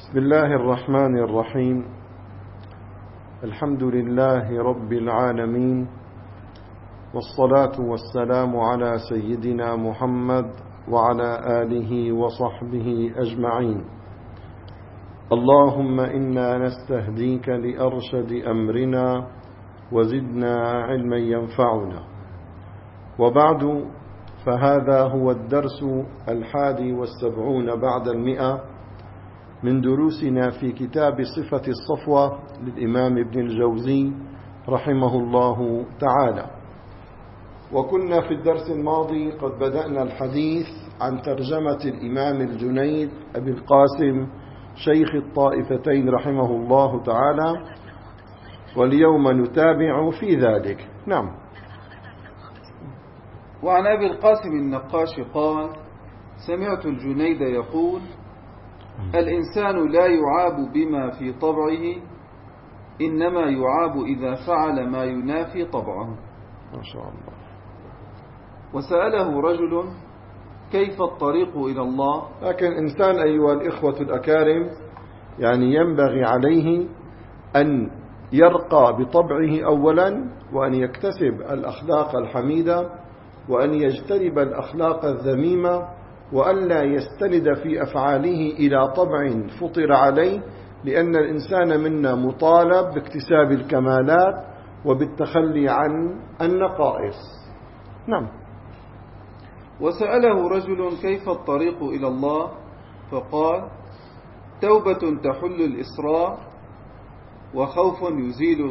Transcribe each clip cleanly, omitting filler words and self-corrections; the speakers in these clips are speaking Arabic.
بسم الله الرحمن الرحيم. الحمد لله رب العالمين، والصلاة والسلام على سيدنا محمد وعلى آله وصحبه أجمعين. اللهم إنا نستهديك لأرشد أمرنا وزدنا علما ينفعنا. وبعد، فهذا هو الدرس 71 بعد 100 من دروسنا في كتاب صفة الصفوة للإمام ابن الجوزي رحمه الله تعالى. وكنا في الدرس الماضي قد بدأنا الحديث عن ترجمة الإمام الجنيد أبي القاسم شيخ الطائفتين رحمه الله تعالى، واليوم نتابع في ذلك. نعم. وعن أبي القاسم النقاش قال: سمعت الجنيد يقول: الإنسان لا يعاب بما في طبعه، إنما يعاب إذا فعل ما ينافي طبعه. ما شاء الله. وسأله رجل: كيف الطريق إلى الله؟ لكن الإنسان أيها الإخوة الأكارم ينبغي عليه أن يرقى بطبعه أولا، وأن يكتسب الأخلاق الحميدة، وأن يجتنب الأخلاق الذميمة، وأن لا يستند في أفعاله إلى طبع فطر عليه، لأن الإنسان منا مطالب باكتساب الكمالات وبالتخلي عن النقائص. نعم. وسأله رجل: كيف الطريق إلى الله؟ فقال: توبة تحل الإصرار، وخوف يزيل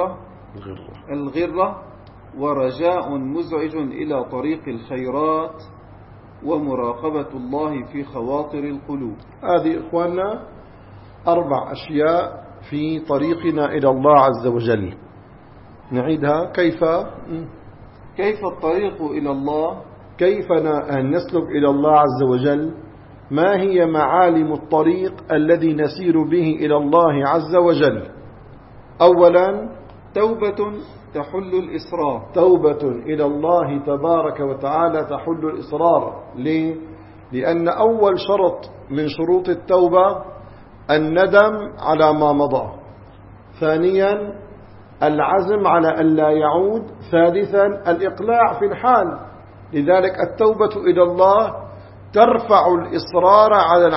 الغرة، ورجاء مزعج إلى طريق الخيرات، ومراقبة الله في خواطر القلوب. هذه إخواننا 4 أشياء في طريقنا إلى الله عز وجل. نعيدها. كيف الطريق إلى الله؟ كيف أن نسلك إلى الله عز وجل؟ ما هي معالم الطريق الذي نسير به إلى الله عز وجل؟ أولا، توبة تحل الإصرار. توبة إلى الله تبارك وتعالى تحل الإصرار. ليه؟ لأن أول شرط من شروط التوبة الندم على ما مضى. ثانيا، العزم على أن لا يعود. ثالثا، الإقلاع في الحال. لذلك التوبة إلى الله ترفع الإصرار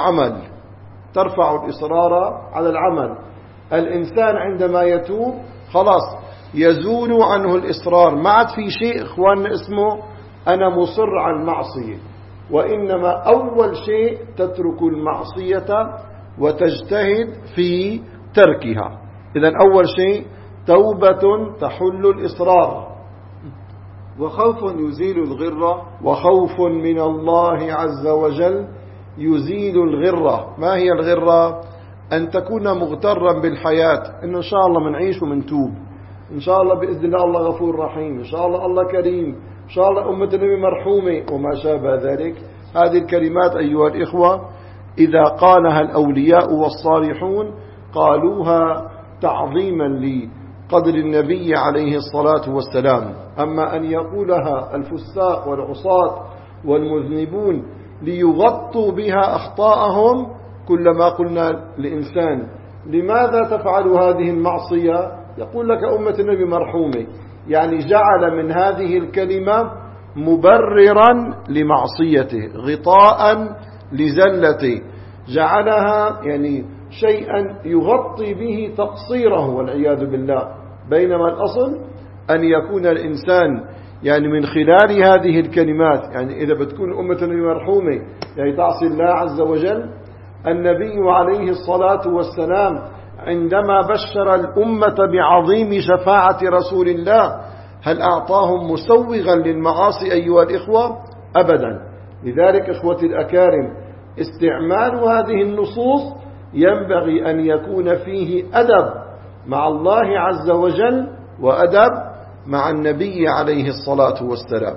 على العمل. الإنسان عندما يتوب خلاص يزول عنه الإصرار، ما عاد في شيء إخواننا اسمه أنا مصر على المعصية، وإنما أول شيء تترك المعصية وتجتهد في تركها. إذن أول شيء توبة تحل الإصرار. وخوف يزيل الغرة. وخوف من الله عز وجل يزيل الغرة. ما هي الغرة؟ أن تكون مغترا بالحياة، إن شاء الله منعيش ومنتوب، إن شاء الله بإذن الله غفور رحيم، إن شاء الله كريم، إن شاء الله أمة النبي مرحومة، وما شابه ذلك. هذه الكلمات أيها الإخوة إذا قالها الأولياء والصالحون قالوها تعظيما لقدر النبي عليه الصلاة والسلام. أما أن يقولها الفساق والعصاة والمذنبون ليغطوا بها أخطاءهم، كلما قلنا لإنسان لماذا تفعل هذه المعصية؟ يقول لك أمة النبي مرحومة، جعل من هذه الكلمة مبررا لمعصيته، غطاء لزلته، جعلها شيئا يغطي به تقصيره والعياذ بالله. بينما الأصل أن يكون الإنسان من خلال هذه الكلمات، إذا بتكون أمة النبي مرحومة تعصي الله عز وجل. النبي عليه الصلاة والسلام عندما بشر الأمة بعظيم شفاعة رسول الله هل أعطاهم مسوغا للمعاصي أيها الإخوة؟ أبدا. لذلك إخوتي الأكارم استعمال هذه النصوص ينبغي أن يكون فيه أدب مع الله عز وجل وأدب مع النبي عليه الصلاة والسلام.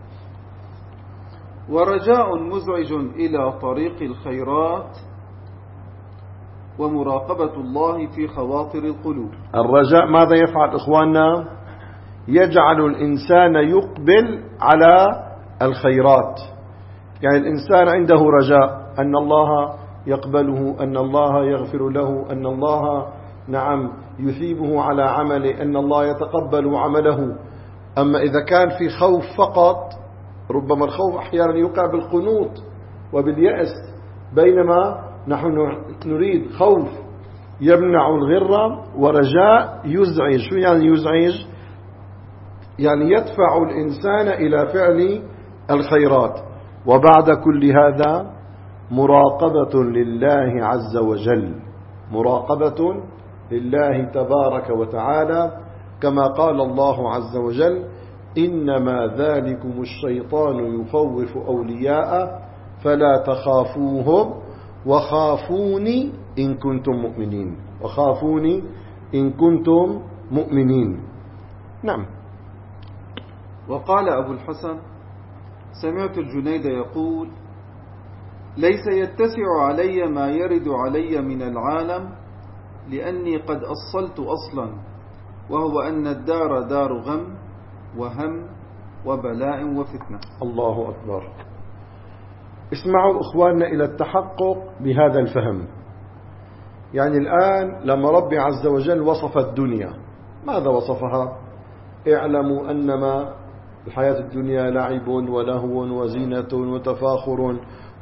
ورجاء مزعج إلى طريق الخيرات، ومراقبة الله في خواطر القلوب. الرجاء ماذا يفعل إخواننا؟ يجعل الإنسان يقبل على الخيرات. الإنسان عنده رجاء أن الله يقبله، أن الله يغفر له، أن الله نعم يثيبه على عمله، أن الله يتقبل عمله. أما إذا كان في خوف فقط، ربما الخوف أحيانا يوقع بالقنوط وباليأس، بينما نحن نريد خوف يمنع الغرة ورجاء يزعج. شو يعني يزعج؟ يعني يدفع الإنسان إلى فعل الخيرات. وبعد كل هذا مراقبة لله عز وجل، مراقبة لله تبارك وتعالى، كما قال الله عز وجل: إنما ذلكم الشيطان يخوف أولياءه فلا تخافوهم وخافوني إن كنتم مؤمنين، وخافوني إن كنتم مؤمنين. نعم. وقال أبو الحسن: سمعت الجنيد يقول: ليس يتسع علي ما يرد علي من العالم، لأني قد أصلت أصلا، وهو أن الدار دار غم وهم وبلاء وفتنة. الله أكبر. اسمعوا إخواننا إلى التحقق بهذا الفهم. يعني الآن لما ربي عز وجل وصف الدنيا، ماذا وصفها؟ اعلموا أنما الحياة الدنيا لعب ولهو وزينة وتفاخر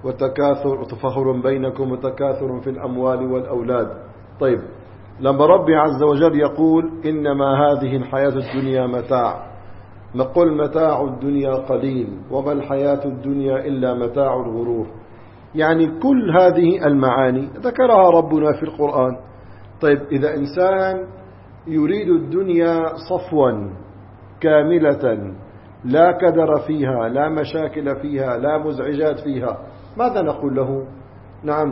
وتفاخر بينكم وتكاثر في الأموال والأولاد. طيب، لما ربي عز وجل يقول إنما هذه الحياة الدنيا متاع، نقول متاع الدنيا قليل وما الحياة الدنيا إلا متاع الغرور. يعني كل هذه المعاني ذكرها ربنا في القرآن. طيب، إذا إنسان يريد الدنيا صفوا كاملة لا كدر فيها، لا مشاكل فيها، لا مزعجات فيها، ماذا نقول له؟ نعم،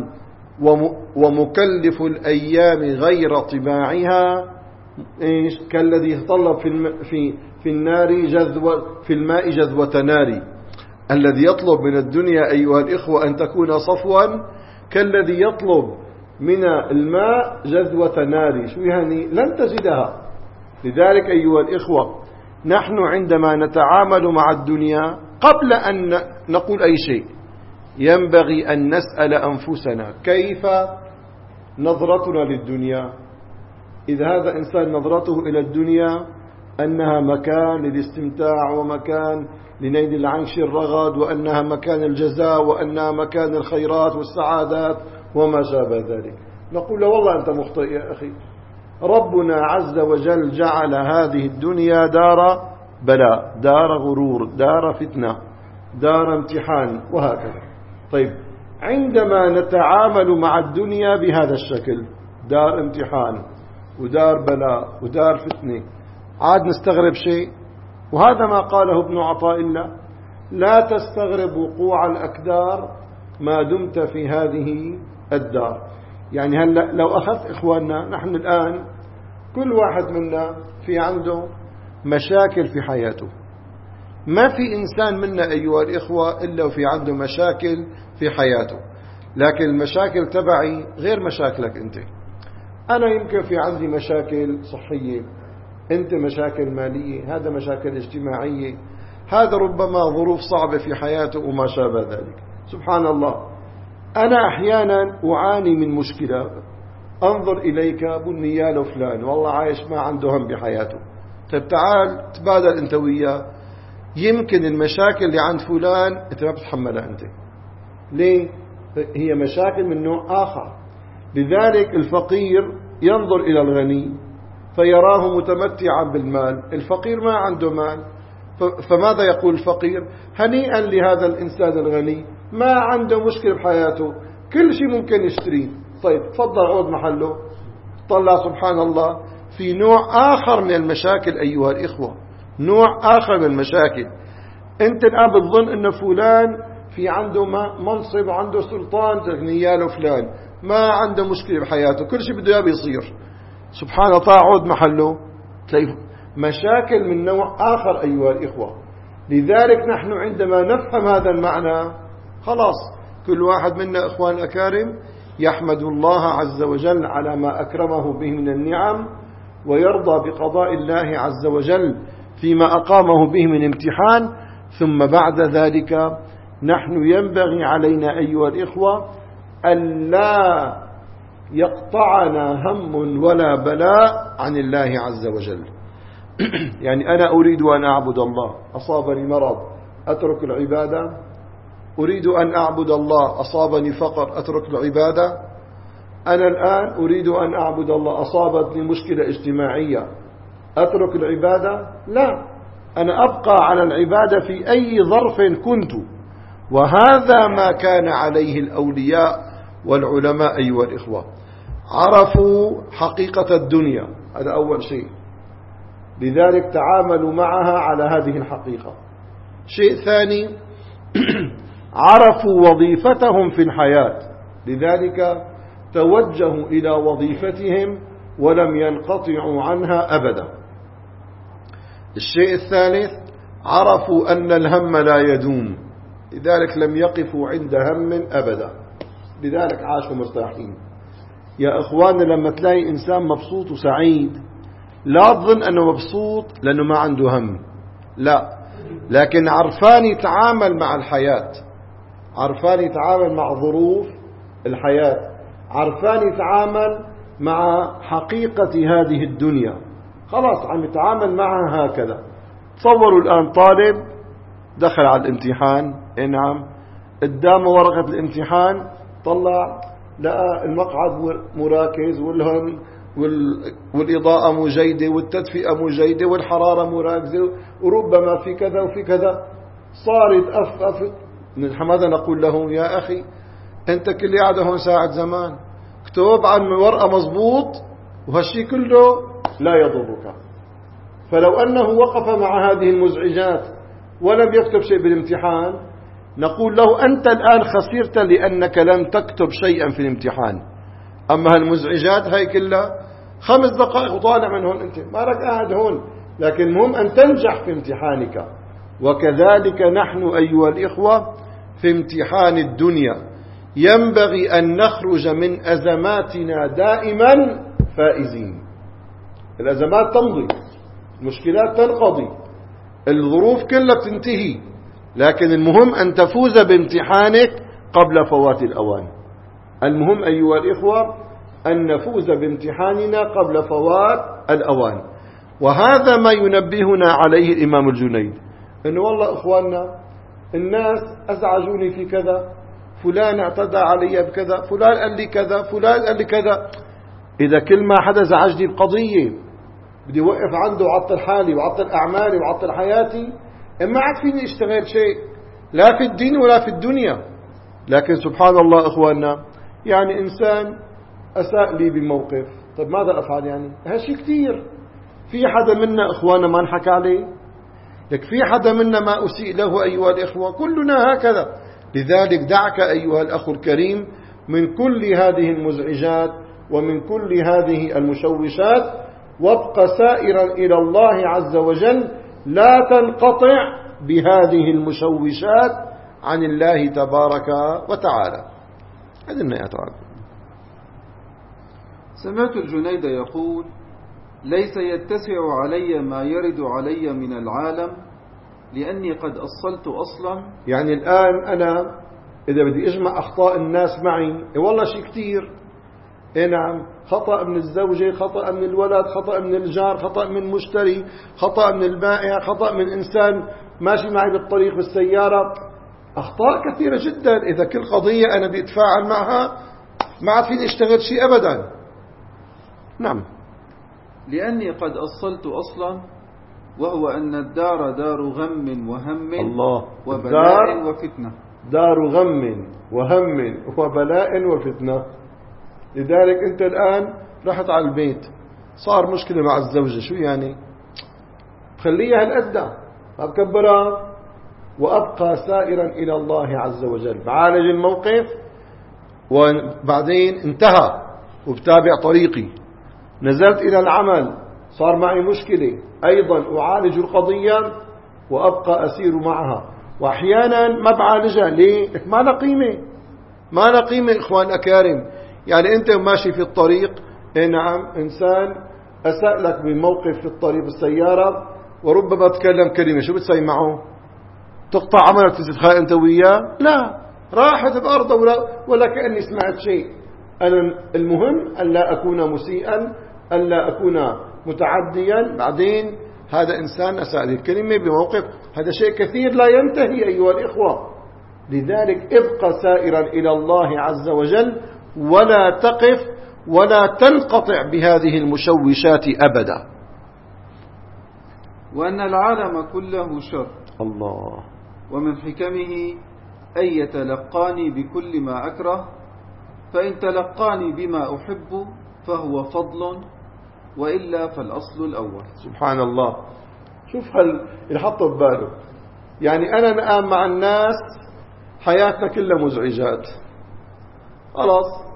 ومكلف الأيام غير طباعها كالذي يتطلب في النار في الماء جذوة نار. الذي يطلب من الدنيا أيها الإخوة أن تكون صفوا كالذي يطلب من الماء جذوة نار. شو يعني؟ لن تجدها. لذلك أيها الإخوة، نحن عندما نتعامل مع الدنيا قبل أن نقول أي شيء ينبغي أن نسأل أنفسنا كيف نظرتنا للدنيا. إذا هذا إنسان نظرته إلى الدنيا أنها مكان للاستمتاع ومكان لنيل العيش الرغد، وأنها مكان الجزاء، وأنها مكان الخيرات والسعادات وما شابه ذلك، نقول له والله أنت مخطئ يا أخي. ربنا عز وجل جعل هذه الدنيا دار بلاء، دار غرور، دار فتنة، دار امتحان، وهكذا. طيب، عندما نتعامل مع الدنيا بهذا الشكل، دار امتحان ودار بلاء ودار فتنة، عاد نستغرب شيء؟ وهذا ما قاله ابن عطاء الله: لا تستغرب وقوع الأكدار ما دمت في هذه الدار. يعني هلا لو أخذت إخواننا، نحن الآن كل واحد منا في عنده مشاكل في حياته. ما في إنسان منا أيها الإخوة إلا وفي عنده مشاكل في حياته، لكن المشاكل تبعي غير مشاكلك أنت. أنا يمكن في عندي مشاكل صحية، أنت مشاكل مالية، هذا مشاكل اجتماعية، هذا ربما ظروف صعبة في حياته وما شابه ذلك. سبحان الله، أنا أحيانا أعاني من مشكلة، أنظر إليك بنيال فلان والله عايش ما عنده هم بحياته. طيب تعال تبادل أنت وياه، يمكن المشاكل اللي عند فلان أنت ما بتحملها أنت. ليه؟ هي مشاكل من نوع آخر. لذلك الفقير ينظر إلى الغني فيراه متمتعا بالمال، الفقير ما عنده مال، فماذا يقول الفقير؟ هنيئا لهذا الإنسان الغني، ما عنده مشكلة بحياته، كل شيء ممكن يشتريه. طيب تفضل عود محله. طلع سبحان الله في نوع آخر من المشاكل أيها الإخوة، نوع آخر من المشاكل. أنت الآن بتظن أن فلان في عنده منصب وعنده سلطان، تغنياله فلان ما عنده مشكلة بحياته، كل شيء بده يصير. سبحان الله عود محله، تلاقي مشاكل من نوع آخر أيها الإخوة. لذلك نحن عندما نفهم هذا المعنى خلاص كل واحد منا إخوان الأكارم يحمد الله عز وجل على ما أكرمه به من النعم، ويرضى بقضاء الله عز وجل فيما أقامه به من امتحان. ثم بعد ذلك نحن ينبغي علينا أيها الإخوة أن لا يقطعنا هم ولا بلاء عن الله عز وجل. يعني أنا أريد أن أعبد الله، أصابني مرض أترك العبادة؟ أريد أن أعبد الله، أصابني فقر أترك العبادة؟ أنا الآن أريد أن أعبد الله، أصابتني مشكلة اجتماعية أترك العبادة؟ لا، أنا أبقى على العبادة في أي ظرف كنت. وهذا ما كان عليه الأولياء والعلماء أيها الإخوة. عرفوا حقيقة الدنيا، هذا أول شيء، لذلك تعاملوا معها على هذه الحقيقة. شيء ثاني، عرفوا وظيفتهم في الحياة، لذلك توجهوا إلى وظيفتهم ولم ينقطعوا عنها أبدا. الشيء الثالث، عرفوا أن الهم لا يدوم، لذلك لم يقفوا عند هم أبدا، لذلك عاشوا مرتاحين. يا إخواننا، لما تلاقي إنسان مبسوط وسعيد لا تظن أنه مبسوط لأنه ما عنده هم، لا، لكن عرفان يتعامل مع الحياة، عرفان يتعامل مع ظروف الحياة، عرفان يتعامل مع حقيقة هذه الدنيا، خلاص عم يتعامل معها هكذا. تصوروا الآن طالب دخل على الامتحان، نعم، قدامه ورقة الامتحان، طلع لقى المقعد مراكز والإضاءة مجيدة والتدفئة مجيدة والحرارة مراكزة وربما في كذا وفي كذا، صار يتأفف. ماذا نقول له؟ يا أخي أنت كل قاعدة هون ساعة زمان، اكتب عن ورقة مضبوط وهالشي كله لا يضرك. فلو أنه وقف مع هذه المزعجات ولم يكتب شيء بالامتحان، نقول له أنت الآن خسرت لأنك لم تكتب شيئا في الامتحان. أما هالمزعجات هاي كلها 5 دقائق وطالع من هون، أنت ما لك قاعد هون، لكن المهم أن تنجح في امتحانك. وكذلك نحن أيها الإخوة في امتحان الدنيا ينبغي أن نخرج من أزماتنا دائما فائزين. الأزمات تمضي، المشكلات تنقضي، الظروف كلها تنتهي، لكن المهم أن تفوز بامتحانك قبل فوات الأوان. المهم أيها الإخوة أن نفوز بامتحاننا قبل فوات الأوان. وهذا ما ينبهنا عليه الإمام الجنيد، إنه والله إخواننا الناس أزعجوني في كذا، فلان اعتدى علي بكذا، فلان قال لي كذا، فلان قال لي كذا. إذا كل ما حدا زعجني بقضية بدي وقف عنده وعطل حالي وعطل أعمالي وعطل حياتي، ما عاد فيني اشتغل شيء لا في الدين ولا في الدنيا. لكن سبحان الله إخواننا، يعني إنسان أساء لي بموقف، طيب ماذا أفعل؟ يعني هالشي كتير. في حدا منا إخواننا ما نحكى عليه؟ لك في حدا منا ما أسيء له أيها الإخوة؟ كلنا هكذا. لذلك دعك أيها الأخ الكريم من كل هذه المزعجات ومن كل هذه المشوشات، وابق سائرا إلى الله عز وجل، لا تنقطع بهذه المشوشات عن الله تبارك وتعالى. هذه النيات. سمعت الجنيد يقول: ليس يتسع علي ما يرد علي من العالم لأني قد أصلت أصلا. يعني الآن أنا إذا بدي أجمع أخطاء الناس معي، والله شيء كتير. نعم، خطأ من الزوجة، خطأ من الولد، خطأ من الجار، خطأ من المشتري، خطأ من البائع، خطأ من إنسان ماشي معي بالطريق بالسيارة، أخطاء كثيرة جدا. إذا كل قضية أنا بدي أتفاعل معها ما عاد فيني أشتغل شيء أبدا. نعم، لأني قد أصلت أصلا، وهو أن الدار دار غم وهم الله، وبلاء وفتنة. دار غم وهم وبلاء وفتنة. لذلك أنت الآن رحت على البيت، صار مشكلة مع الزوجة، شو يعني؟ خليها هالقد، ما بكبرها، وأبقى سائرا إلى الله عز وجل، بعالج الموقف وبعدين انتهى وبتابع طريقي. نزلت إلى العمل، صار معي مشكلة، أيضا أعالج القضية وأبقى أسير معها. وأحيانا ما بعالجها، ليه؟ ما لها قيمة، ما لها قيمة إخوان أكارم. يعني أنت ماشي في الطريق، نعم، إنسان أساء لك بموقف في الطريق بالسيارة، وربما تكلم كلمة، شو بتسوي معه؟ تقطع عملك تتخانق أنت وياه؟ لا، راحت بأرضه ولا كأني سمعت شيء. أنا المهم أن لا أكون مسيئا، أن لا أكون متعديا. بعدين هذا إنسان أساء الكلمة بموقف، هذا شيء كثير لا ينتهي أيها الإخوة. لذلك ابقى سائرا إلى الله عز وجل، ولا تقف ولا تنقطع بهذه المشوشات أبدا. وأن العالم كله شر. الله. ومن حكمه أن يتلقاني بكل ما أكره، فإن تلقاني بما أحب فهو فضل، وإلا فالأصل الأول. سبحان الله. شوف اللي حطه بباله، يعني أنا الآن مع الناس حياتنا كلها مزعجات خلاص،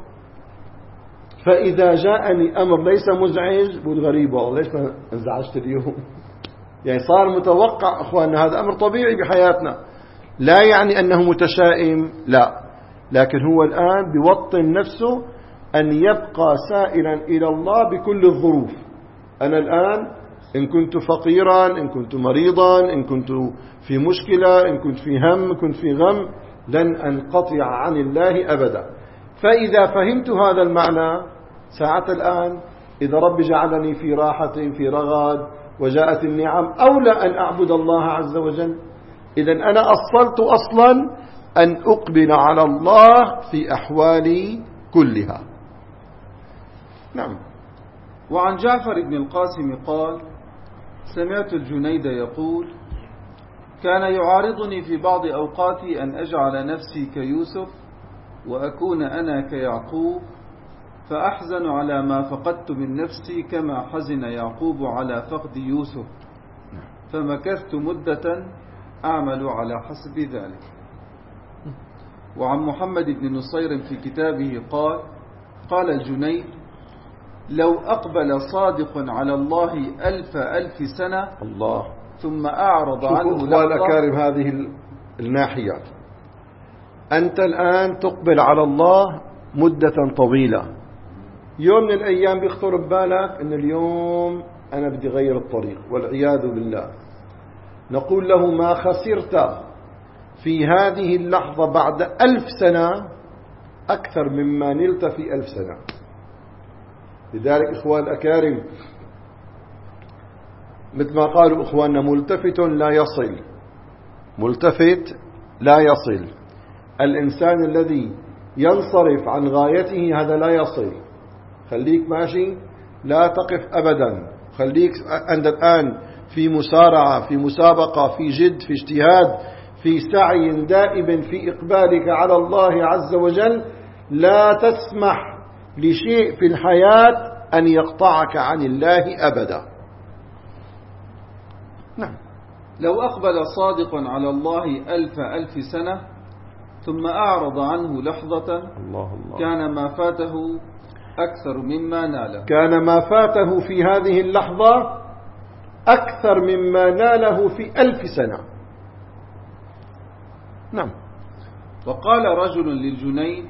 فإذا جاءني أمر ليس مزعج بقول غريب والله ليش ما انزعجت اليوم. يعني صار متوقع أخواننا، هذا أمر طبيعي بحياتنا، لا يعني أنه متشائم، لا، لكن هو الآن بيوطن نفسه أن يبقى سائلا إلى الله بكل الظروف. أنا الآن إن كنت فقيرا، إن كنت مريضا، إن كنت في مشكلة، إن كنت في هم، إن كنت في غم، لن أنقطع عن الله أبدا. فإذا فهمت هذا المعنى ساعة الآن، إذا رب جعلني في راحة في رغد وجاءت النعم، أولى أن أعبد الله عز وجل. إذن أنا أصلت أصلا أن أقبل على الله في أحوالي كلها. نعم. وعن جعفر بن القاسم قال: سمعت الجنيد يقول: كان يعارضني في بعض أوقاتي أن أجعل نفسي كيوسف وأكون أنا كيعقوب، فأحزن على ما فقدت من نفسي كما حزن يعقوب على فقد يوسف، فمكثت مدة أعمل على حسب ذلك. وعن محمد بن نصير في كتابه قال الجنيد: لو أقبل صادق على الله 1000 سنة الله ثم أعرض عنه لحظة. الأكارم هذه الناحية، أنت الآن تقبل على الله مدة طويلة، يوم من الأيام بيخطر ببالك أن اليوم أنا بدي غير الطريق والعياذ بالله، نقول له: ما خسرت في هذه اللحظة بعد 1000 سنة أكثر مما نلت في 1000 سنة. لذلك إخوان الأكارم، مثل ما قالوا إخواننا: ملتفت لا يصل، ملتفت لا يصل. الإنسان الذي ينصرف عن غايته هذا لا يصل. خليك ماشي، لا تقف أبدا، خليك أنت الآن في مسارعة، في مسابقة، في جد، في اجتهاد، في سعي دائم، في إقبالك على الله عز وجل. لا تسمح لشيء في الحياة أن يقطعك عن الله أبدا. نعم. لو أقبل صادق على الله 1000 سنة ثم أعرض عنه لحظة، الله كان ما فاته أكثر مما ناله. كان ما فاته في هذه اللحظة أكثر مما ناله في 1000 سنة. نعم. وقال رجل للجنيد: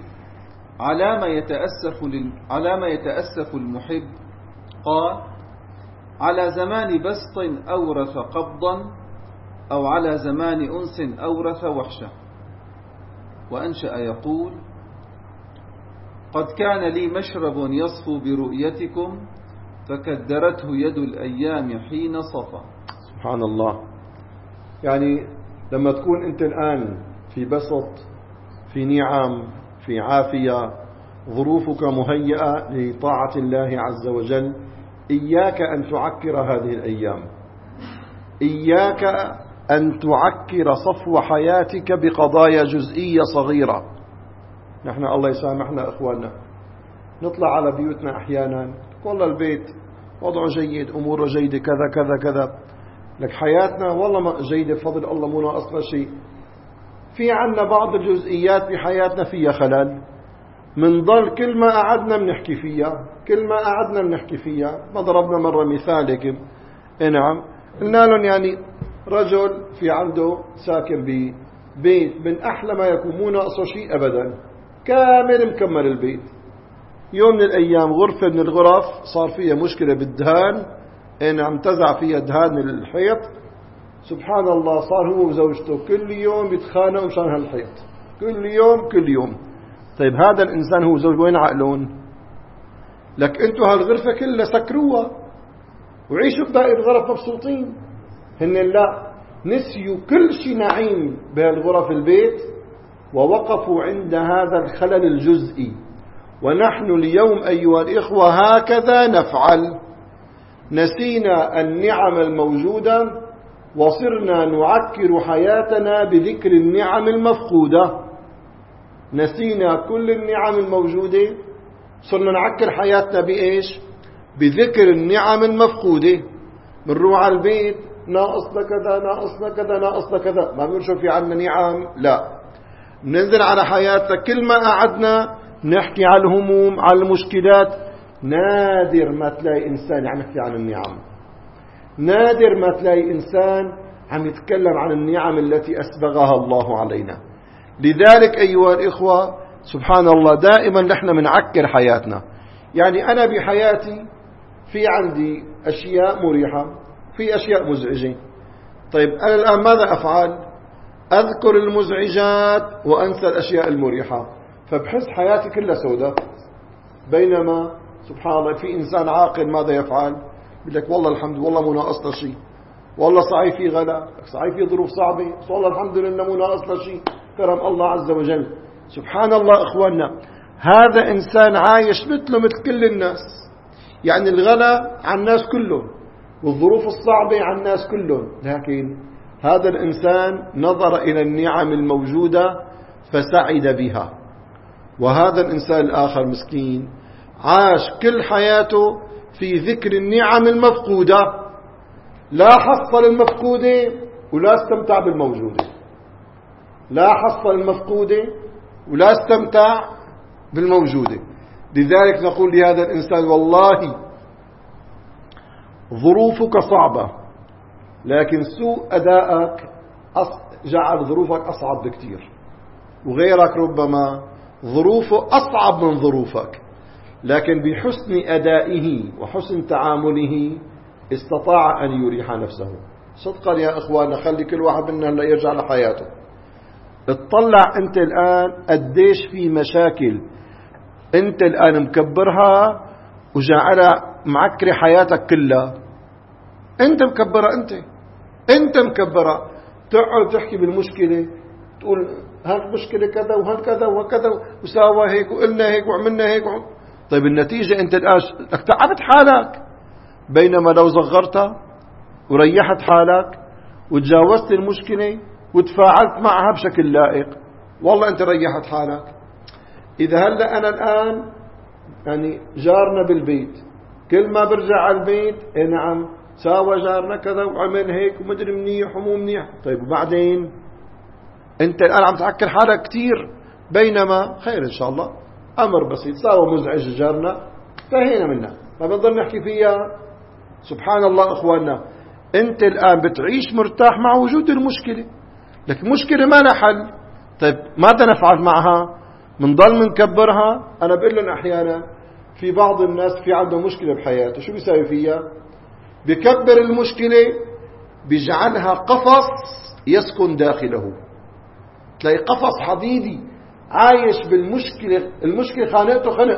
على ما يتأسف المحب؟ قال: على زمان بسط أورث قبضا، أو على زمان أنس أورث وحشة. وأنشأ يقول: قد كان لي مشرب يصفو برؤيتكم، فكدرته يد الأيام حين صفى. سبحان الله. يعني لما تكون أنت الآن في بسط، في نعم، في عافية، ظروفك مهيئة لطاعة الله عز وجل، إياك أن تعكر هذه الأيام، إياك أن تعكر صفو حياتك بقضايا جزئية صغيرة. نحن الله يسامحنا أخواننا، نطلع على بيوتنا أحيانا، والله البيت وضعه جيد، أموره جيدة، كذا كذا كذا، لك حياتنا والله جيدة بفضل الله، مو ناقصنا شيء. في عنا بعض الجزئيات بحياتنا فيها خلل، منضل كل ما قعدنا بنحكي فيها، كل ما قعدنا بنحكي فيها. ما ضربنا مرة مثالك، نعم، قلنا لهم يعني رجل في عنده ساكن ببيت من أحلى ما يكون، مو ناقصه شيء أبدا، كامل مكمل البيت. يوم من الأيام غرفة من الغرف صار فيها مشكلة بالدهان، نعم، انتزع فيها دهان من الحيط. سبحان الله، صار هو وزوجته كل يوم بيتخانقوا مشان هالحيط، كل يوم كل يوم. طيب هذا الإنسان هو زوج وين عقلون؟ لك أنتوا هالغرفة كلها سكروها وعيشوا بباقي الغرف مبسوطين. هن لا، نسيوا كل شيء نعيم بهالغرف البيت ووقفوا عند هذا الخلل الجزئي. ونحن اليوم أيها الإخوة هكذا نفعل، نسينا النعم الموجودة وصرنا نعكر حياتنا بذكر النعم المفقودة. نسينا كل النعم الموجودة، صرنا نعكر حياتنا بإيش؟ بذكر النعم المفقودة. بنروح على البيت ناقصنا كذا ناقصنا كذا ناقصنا كذا، ما بنقول شو في عنا نعم، لا، بننزل على حياتنا كل ما قعدنا نحكي على الهموم على المشكلات. نادر ما تلاقي إنسان عم يحكي عن النعم، نادر ما تلاقي إنسان عم يتكلم عن النعم التي أسبغها الله علينا. لذلك أيها الإخوة سبحان الله دائما نحن منعكر حياتنا. يعني أنا بحياتي في عندي أشياء مريحة، في أشياء مزعجة. طيب أنا الآن ماذا أفعل؟ أذكر المزعجات وأنسى الأشياء المريحة، فبحس حياتي كلها سوداء. بينما سبحان الله في إنسان عاقل ماذا يفعل؟ يقول لك والله الحمد لله والله مو ناقصنا شيء، والله صحيح في غلا، صحيح في ظروف صعبة، بس والله الحمد لله مو ناقصنا شيء، كرم الله عز وجل. سبحان الله إخواننا، هذا إنسان عايش مثله مثل كل الناس. يعني الغلا على الناس كلهم والظروف الصعبة على الناس كلهم، لكن هذا الإنسان نظر إلى النعم الموجودة فسعد بها. وهذا الإنسان الآخر مسكين عاش كل حياته في ذكر النعم المفقودة، لا حصل المفقودة ولا استمتع بالموجودة، لا حصل المفقودة ولا استمتع بالموجودة. لذلك نقول لهذا الإنسان والله ظروفك صعبة، لكن سوء أدائك جعل ظروفك أصعب بكثير، وغيرك ربما ظروفه أصعب من ظروفك، لكن بحسن أدائه وحسن تعامله استطاع أن يريح نفسه. صدقا يا إخواننا خلي كل واحد منا هلا يرجع لحياته. اطلع أنت الآن قديش في مشاكل أنت الآن مكبرها وجعلها معكرة حياتك كلها. أنت مكبرها، أنت مكبرها. تقعد تحكي بالمشكلة تقول هالمشكلة كذا وهالكذا وكذا وساوى هيك وقلنا هيك وعملنا هيك طيب النتيجة أنت الآن تعبت حالك. بينما لو صغرتها وريحت حالك وتجاوزت المشكلة وتفاعلت معها بشكل لائق، والله أنت ريحت حالك. إذا هلأ أنا الآن يعني جارنا بالبيت كل ما برجع على البيت نعم ساوى جارنا كذا وعمل هيك ومدري منيح ومو منيح، طيب وبعدين أنت الآن عم تعكر حالك كتير. بينما خير إن شاء الله أمر بسيط، ساوى مزعج جارنا انتهينا منها، ما بنضل نحكي فيها. سبحان الله إخواننا، أنت الآن بتعيش مرتاح مع وجود المشكلة، لكن مشكلة ما لها حل. طيب ماذا نفعل معها؟ منضل منكبرها. أنا بقول لهم أحيانا في بعض الناس في عنده مشكلة بحياته، شو بيساوي فيها؟ بكبر المشكلة بيجعلها قفص يسكن داخله. تلاقي قفص حديدي عايش بالمشكلة، المشكلة خانقته خنق،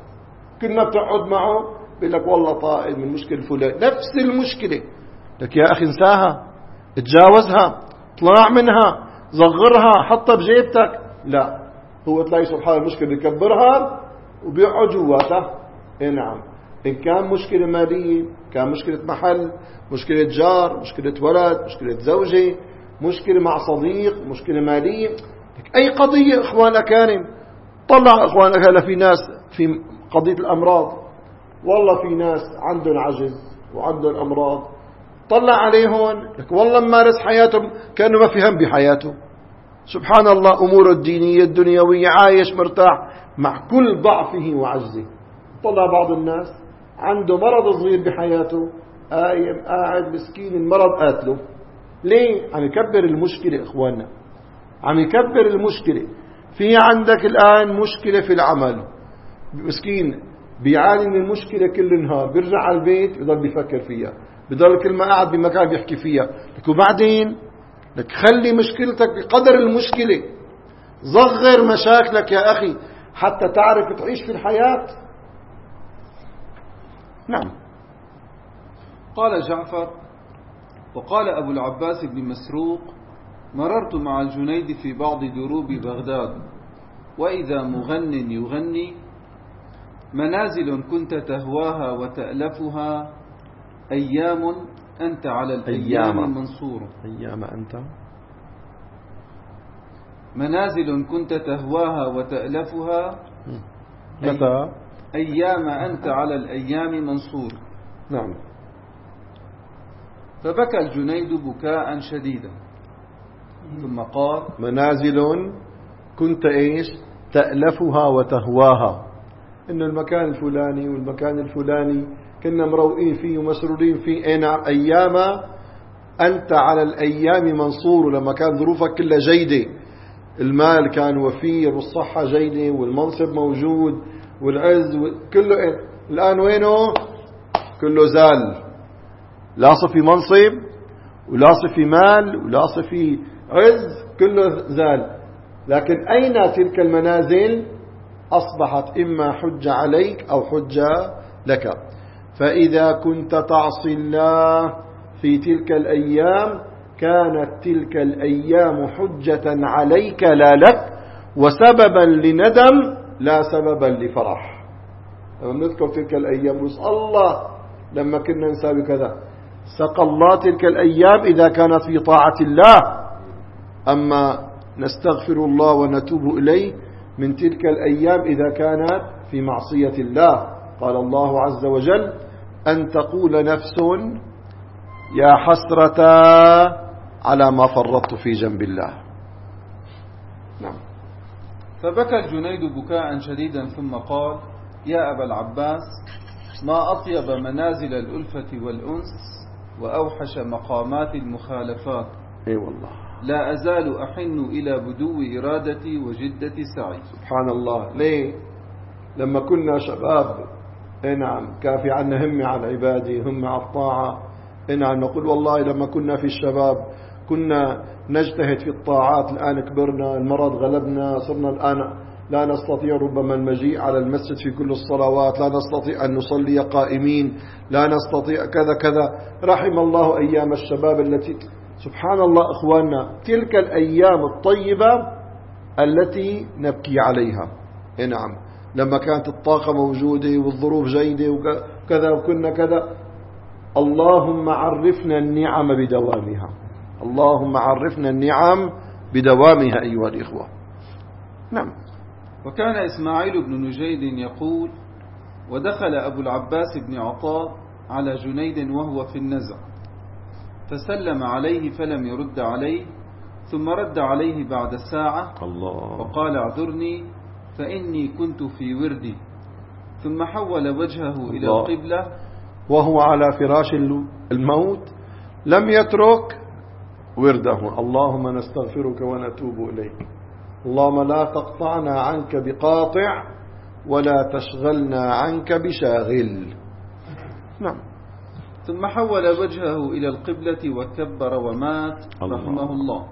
كل ما بتقعد معه بيقول لك والله طائل من المشكلة الفلانية، نفس المشكلة. لك يا أخي انساها، اتجاوزها، طلع منها، صغرها، حطها بجيبتك. لا، هو تلاقي سبحان المشكلة بيكبرها وبيقعد جواتها. نعم، إن كان مشكلة مالية، كان مشكلة محل، مشكلة جار، مشكلة ولد، مشكلة زوجة، مشكلة مع صديق، مشكلة مالية، أي قضية إخوانا كان. طلع إخوانا هلا في ناس في قضية الأمراض، والله في ناس عندهم عجز وعندهم أمراض، طلع عليهم لك والله مارس حياتهم كأنه ما في هم بحياته. سبحان الله، أمور الدينية الدنيوية عايش مرتاح مع كل ضعفه وعجزه. طلع بعض الناس عنده مرض صغير بحياته، قاعد مسكين المرض قاتله. ليه؟ عم يكبر المشكلة إخواننا، عم يكبر المشكلة. في عندك الآن مشكلة في العمل، مسكين بيعاني من المشكلة كل النهار، بيرجع على البيت بيضل بيفكر فيها، بيضل كل ما قاعد بمكان بيحكي فيها. لك وبعدين لك خلي مشكلتك بقدر المشكلة، صغر مشاكلك يا أخي حتى تعرف تعيش في الحياة. نعم. قال جعفر: وقال أبو العباس بن مسروق: مررت مع الجنيد في بعض دروب بغداد، وإذا مغن يغني: منازل كنت تهواها وتألفها، أيام أنت على الأيام منصور. أيام أنت، منازل كنت تهواها وتألفها، متى؟ أيام أنت على الأيام منصور. نعم. فبكى الجنيد بكاء شديدا، ثم قال: منازل كنت إيش تألفها وتهواها، إن المكان الفلاني والمكان الفلاني كنا مروئين فيه ومسرورين فيه. أيام أنت على الأيام منصور، لما كان ظروفك كلها جيدة، المال كان وفير والصحة جيدة والمنصب موجود والعز كله. الآن وينه؟ كله زال، لا صفي منصب ولا صفي مال ولا صفي عز، كله زال. لكن أين تلك المنازل؟ أصبحت إما حجة عليك أو حجة لك. فإذا كنت تعصي الله في تلك الأيام كانت تلك الأيام حجة عليك لا لك، وسببا لندم لا سببا لفرح. لما نذكر تلك الأيام نسأل الله لما كنا نساوي كذا، سقى الله تلك الأيام إذا كانت في طاعة الله. أما نستغفر الله ونتوب إليه من تلك الأيام إذا كانت في معصية الله. قال الله عز وجل: أن تقول نفس يا حسرة على ما فرطت في جنب الله. نعم. فبكى الجنيد بكاء شديدا ثم قال: يا أبا العباس، ما أطيب منازل الألفة والأنس وأوحش مقامات المخالفات. اي والله، لا أزال أحن إلى بدو إرادتي وجدة سعي. سبحان الله. ليه؟ لما كنا شباب، نعم، كان في عنا همة على العبادة، همة على الطاعة. نعم، نقول والله لما كنا في الشباب كنا نجتهد في الطاعات. الآن كبرنا، المرض غلبنا، صرنا الآن لا نستطيع ربما المجيء على المسجد في كل الصلوات، لا نستطيع أن نصلي قائمين، لا نستطيع كذا كذا. رحم الله أيام الشباب التي، سبحان الله إخواننا، تلك الأيام الطيبة التي نبكي عليها. نعم، لما كانت الطاقة موجودة والظروف جيدة وكذا وكنا كذا. اللهم عرفنا النعم بدوامها، اللهم عرفنا النعم بدوامها أيها الإخوة. نعم. وكان إسماعيل بن نجيد يقول: ودخل أبو العباس بن عطاء على جنيد وهو في النزع، فسلم عليه فلم يرد عليه، ثم رد عليه بعد ساعة وقال: اعذرني فإني كنت في وردي. ثم حول وجهه إلى القبلة وهو على فراش الموت، لم يترك ورده. اللهم نستغفرك ونتوب إليك، اللهم لا تقطعنا عنك بقاطع ولا تشغلنا عنك بشاغل. نعم. ثم حول وجهه إلى القبلة وكبر ومات رحمه الله.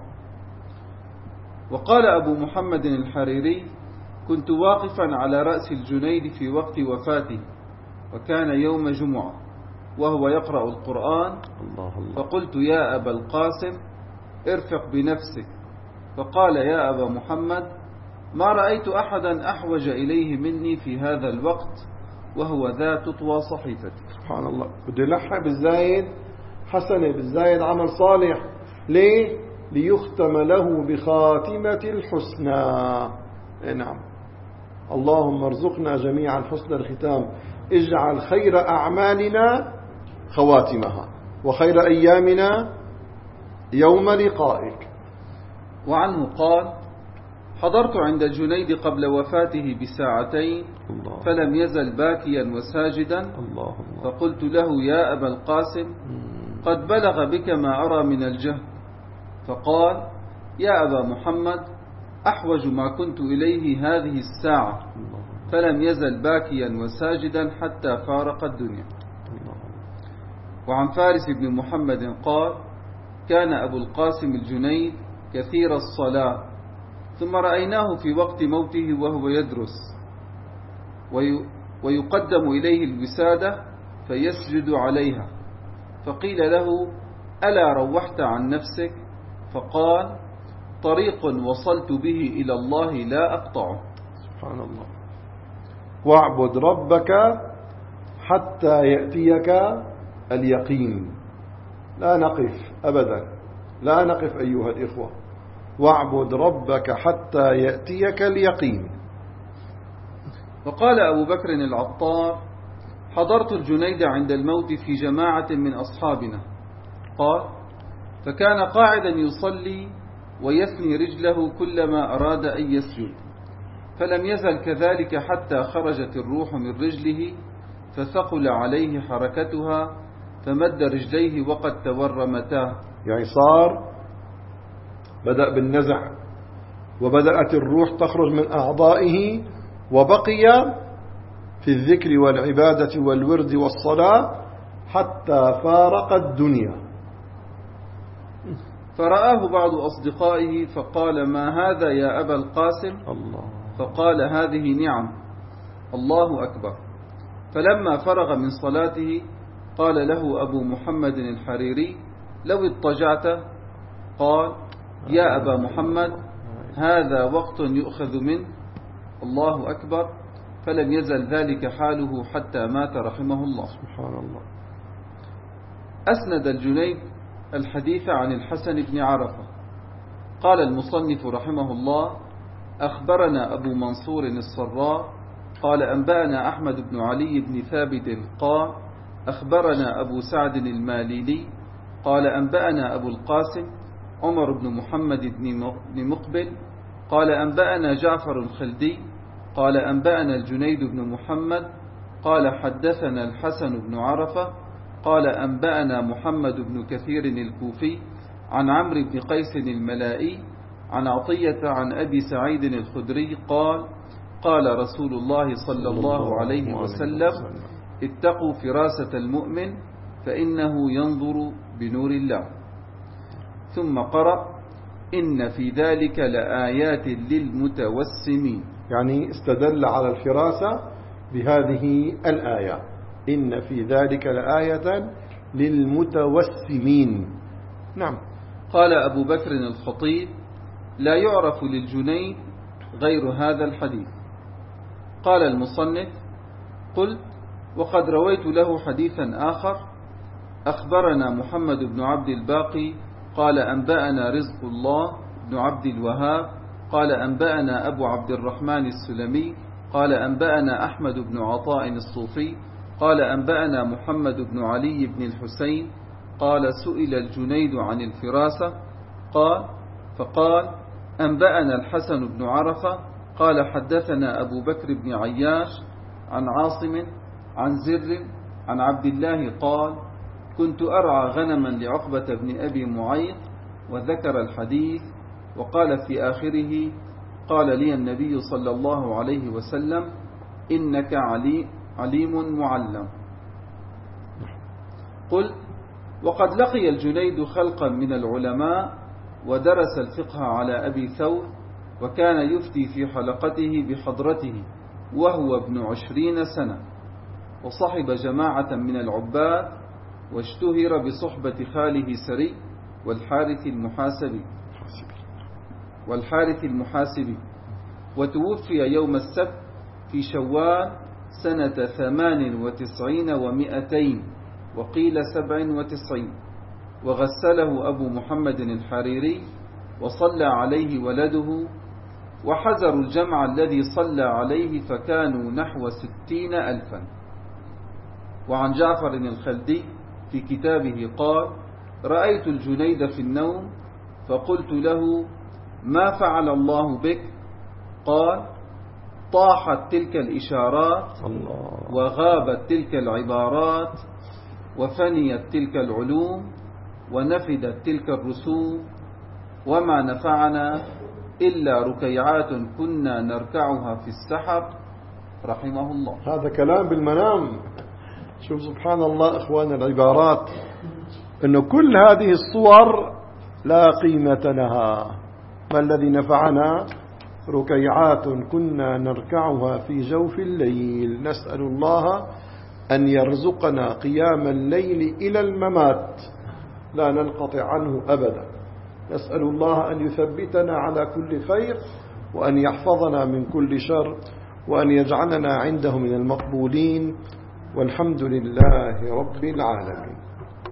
وقال أبو محمد الحريري: كنت واقفا على رأس الجنيد في وقت وفاته، وكان يوم جمعة وهو يقرأ القرآن، فقلت: يا أبا القاسم، ارفق بنفسك. فقال: يا أبا محمد، ما رأيت أحدا أحوج إليه مني في هذا الوقت وهو ذا تطوى صحيفتي. سبحان الله. بده يلحق بالزايد حسنة، بالزايد عمل صالح. ليه؟ ليختم له بخاتمة الحسنى. نعم. اللهم ارزقنا جميعا حسن الختام. اجعل خير أعمالنا خواتمها، وخير أيامنا يوم لقائك. وعنه قال: حضرت عند الجنيد قبل وفاته بساعتين، فلم يزل باكيا وساجدا، فقلت له: يا أبا القاسم، قد بلغ بك ما أرى من الجهد. فقال: يا أبا محمد، أحوج ما كنت إليه هذه الساعة. فلم يزل باكيا وساجدا حتى فارق الدنيا. وعن فارس بن محمد قال: كان أبو القاسم الجنيد كثير الصلاة، ثم رأيناه في وقت موته وهو يدرس ويقدم إليه الوسادة فيسجد عليها، فقيل له: ألا روحت عن نفسك؟ فقال: طريق وصلت به إلى الله لا أقطعه. سبحان الله. واعبد ربك حتى يأتيك اليقين. لا نقف أبدا، لا نقف أيها الإخوة. واعبد ربك حتى يأتيك اليقين. وقال أبو بكر العطار: حضرت الجنيد عند الموت في جماعة من أصحابنا. قال: فكان قاعدا يصلي ويثني رجله كلما أراد أن يسجد، فلم يزل كذلك حتى خرجت الروح من رجله فثقل عليه حركتها فمد رجليه وقد تورمتا. يعني صار بدأ بالنزع وبدأت الروح تخرج من أعضائه، وبقي في الذكر والعبادة والورد والصلاة حتى فارق الدنيا. فرآه بعض أصدقائه فقال: ما هذا يا أبا القاسم؟ الله. فقال: هذه نعم. الله أكبر. فلما فرغ من صلاته قال له أبو محمد الحريري: لو اضطجعت. قال: يا أبا محمد، هذا وقت يؤخذ منه. الله أكبر. فلم يزل ذلك حاله حتى مات رحمه الله. سبحان الله. أسند الجنيد الحديث عن الحسن بن عرفة. قال المصنف رحمه الله: أخبرنا أبو منصور الصراء قال أنبأنا أحمد بن علي بن ثابت قال أخبرنا أبو سعد الماليلي قال أنبأنا أبو القاسم عمر بن محمد بن مقبل قال أنبأنا جعفر الخلدي قال أنبأنا الجنيد بن محمد قال حدثنا الحسن بن عرفة قال أنبأنا محمد بن كثير الكوفي عن عمرو بن قيس الملائي عن عطية عن أبي سعيد الخدري قال قال رسول الله صلى الله عليه وسلم: اتقوا فراسة المؤمن فإنه ينظر بنور الله. ثم قرأ: إن في ذلك لآيات للمتوسمين. يعني استدل على الفراسة بهذه الآية: إن في ذلك لآية للمتوسمين. نعم. قال أبو بكر الخطيب: لا يعرف للجنيد غير هذا الحديث. قال المصنف: قلت: وقد رويت له حديثا آخر: أخبرنا محمد بن عبد الباقي قال أنبأنا رزق الله بن عبد الوهاب قال أنبأنا أبو عبد الرحمن السلمي قال أنبأنا أحمد بن عطاء الصوفي قال أنبأنا محمد بن علي بن الحسين قال سئل الجنيد عن الفراسة فقال أنبأنا الحسن بن عرفة قال حدثنا أبو بكر بن عياش عن عاصم عن زر عن عبد الله قال كنت أرعى غنما لعقبة بن أبي معيط وذكر الحديث وقال في آخره قال لي النبي صلى الله عليه وسلم إنك عليم معلم. قل: وقد لقي الجنيد خلقا من العلماء ودرس الفقه على أبي ثور وكان يفتي في حلقته بحضرته وهو ابن 20 سنة وصحب جماعة من العباد واشتهر بصحبة خاله سري والحارث المحاسبي وتوفي يوم السبت في شوال سنة 98 و200 وقيل 97 وغسله أبو محمد الحريري وصلى عليه ولده وحزروا الجمع الذي صلى عليه فكانوا نحو 60,000. وعن جعفر الخلدي في كتابه قال رأيت الجنيد في النوم فقلت له ما فعل الله بك؟ قال طاحت تلك الإشارات وغابت تلك العبارات وفنيت تلك العلوم ونفدت تلك الرسوم وما نفعنا إلا ركيعات كنا نركعها في السحر رحمه الله. هذا كلام بالمنام. شوف سبحان الله إخوان العبارات، إنه كل هذه الصور لا قيمة لها. ما الذي نفعنا ركيعات كنا نركعها في جوف الليل. نسأل الله أن يرزقنا قيام الليل إلى الممات لا ننقطع عنه أبدا. نسأل الله أن يثبتنا على كل خير، وأن يحفظنا من كل شر، وأن يجعلنا عنده من المقبولين، والحمد لله رب العالمين.